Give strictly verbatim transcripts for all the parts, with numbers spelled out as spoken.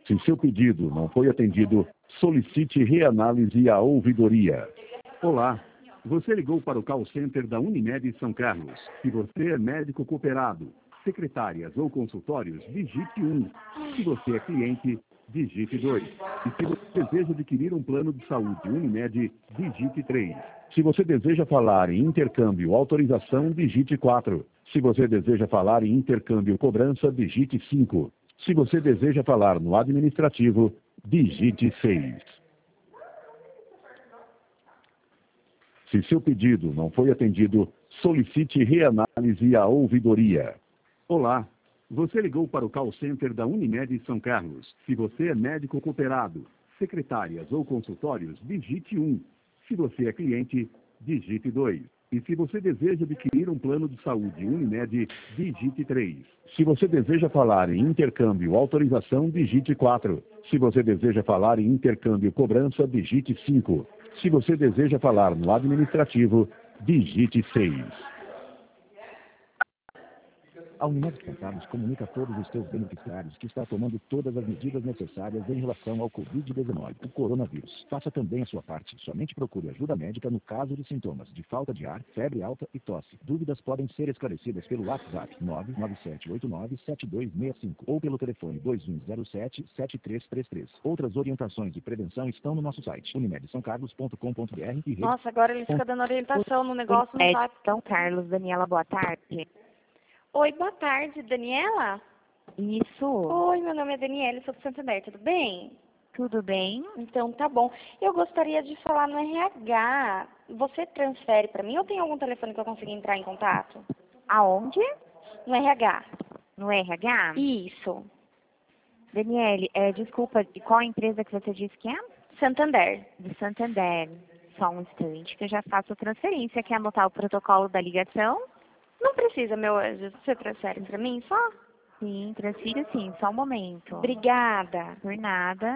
Se seu pedido não foi atendido, solicite reanálise à ouvidoria. Olá, você ligou para o call center da Unimed São Carlos. Se você é médico cooperado, secretárias ou consultórios, digite um. Se você é cliente, digite dois. E se você deseja adquirir um plano de saúde Unimed, digite três. Se você deseja falar em intercâmbio autorização, digite quatro. Se você deseja falar em intercâmbio cobrança, digite cinco. Se você deseja falar no administrativo, digite seis. Se seu pedido não foi atendido, solicite reanálise à ouvidoria. Olá, você ligou para o call center da Unimed São Carlos. Se você é médico cooperado, secretárias ou consultórios, digite um. Se você é cliente, digite dois. E se você deseja adquirir um plano de saúde Unimed, digite três. Se você deseja falar em intercâmbio autorização, digite quatro. Se você deseja falar em intercâmbio cobrança, digite cinco. Se você deseja falar no administrativo, digite seis. A Unimed São Carlos comunica a todos os seus beneficiários que está tomando todas as medidas necessárias em relação ao covid dezenove, o coronavírus. Faça também a sua parte. Somente procure ajuda médica no caso de sintomas de falta de ar, febre alta e tosse. Dúvidas podem ser esclarecidas pelo WhatsApp nove nove sete oito nove sete dois seis cinco ou pelo telefone dois um zero sete sete três três três. Outras orientações de prevenção estão no nosso site unimed são carlos ponto com ponto br e Nossa, agora ele fica dando orientação no negócio. Não vai... São Carlos, Daniela, boa tarde. Oi, boa tarde, Daniela? Isso. Oi, meu nome é Daniela, sou do Santander, tudo bem? Tudo bem? Então, tá bom. Eu gostaria de falar no R H. Você transfere para mim ou tem algum telefone que eu consiga entrar em contato? Aonde? No R H. No R H? Isso. Daniele, é, desculpa, de qual empresa que você disse que é? Santander. De Santander. Só um instante que eu já faço a transferência. Quer anotar o protocolo da ligação? Não precisa, meu anjo. Você transfere para mim só? Sim, transfiro sim. Só um momento. Obrigada. Por nada.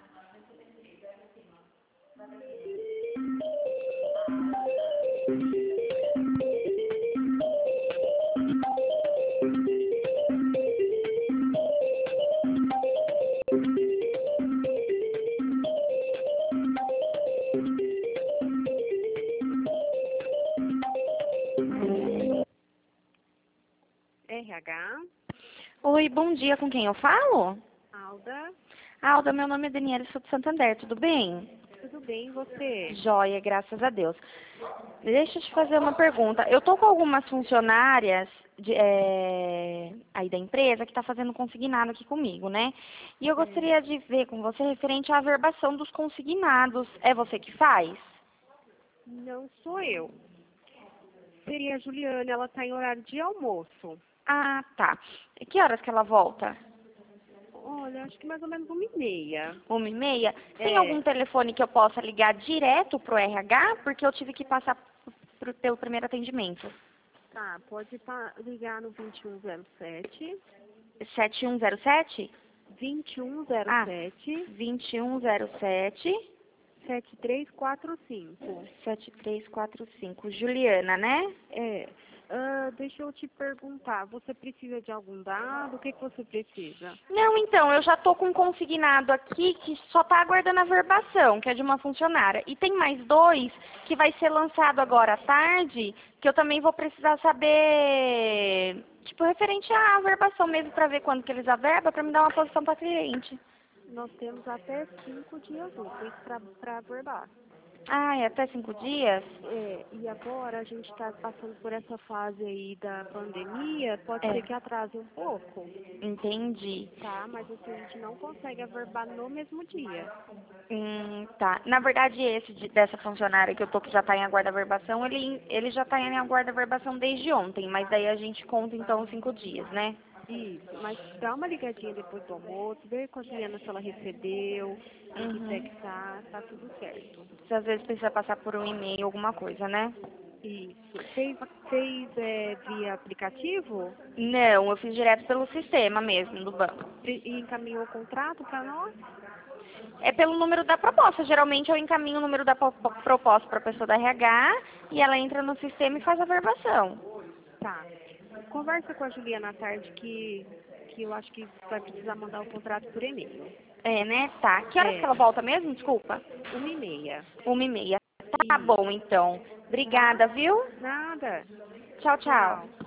R H. Oi, bom dia. Com quem eu falo? Alda. Alda, meu nome é Daniela, sou do Santander, tudo bem? Tudo bem, e você? Joia, graças a Deus. Deixa eu te fazer uma pergunta. Eu tô com algumas funcionárias de, é, aí da empresa que está fazendo consignado aqui comigo, né? E eu gostaria de ver com você referente à averbação dos consignados. É você que faz? Não sou eu. Seria a Juliana, ela está em horário de almoço. Ah, tá. E que horas que ela volta? Olha, acho que mais ou menos uma e meia. Uma e meia? Tem É. algum telefone que eu possa ligar direto pro R H? Porque eu tive que passar pro, pelo primeiro atendimento. Tá, pode pa- ligar no vinte e um zero sete. sete um zero sete? vinte e um zero sete. vinte e um zero sete. sete três quatro cinco. sete três quatro cinco. Juliana, né? É. Ah, deixa eu te perguntar, você precisa de algum dado? O que, que você precisa? Não, então, eu já tô com um consignado aqui que só tá aguardando a verbação, que é de uma funcionária. E tem mais dois que vai ser lançado agora à tarde, que eu também vou precisar saber, tipo, referente à verbação mesmo, para ver quando que eles averbam, para me dar uma posição para cliente. Nós temos até cinco dias úteis para averbar. Ah, é até cinco dias? É, e agora a gente está passando por essa fase aí da pandemia, pode É. ser que atrase um pouco, Entendi. tá? Mas assim, a gente não consegue averbar no mesmo dia. Hum, tá. Na verdade, esse de- dessa funcionária que eu tô que já tá em aguarda verbação, ele, ele já tá em aguarda verbação desde ontem, mas daí a gente conta então cinco dias, né? Isso, mas dá uma ligadinha depois do almoço, vê com a Juliana se ela recebeu, em que pé que tá, tá tudo certo. Se às vezes precisa passar por um e-mail, alguma coisa, né? Isso. Fez, fez é, via aplicativo Não, eu fiz direto pelo sistema mesmo, do banco. e e encaminhou o contrato para nós? É pelo número da proposta. Geralmente eu encaminho o número da po- po- proposta para a pessoa da R H e ela entra no sistema e faz a verbação. Tá. Conversa com a Juliana à tarde que que eu acho que vai precisar mandar o contrato por e-mail. É, né? Tá. Que horas É. que ela volta mesmo? Desculpa. Uma e meia. Uma e meia. Tá Isso. bom, então. Obrigada, viu? Nada. Tchau, tchau. Tchau.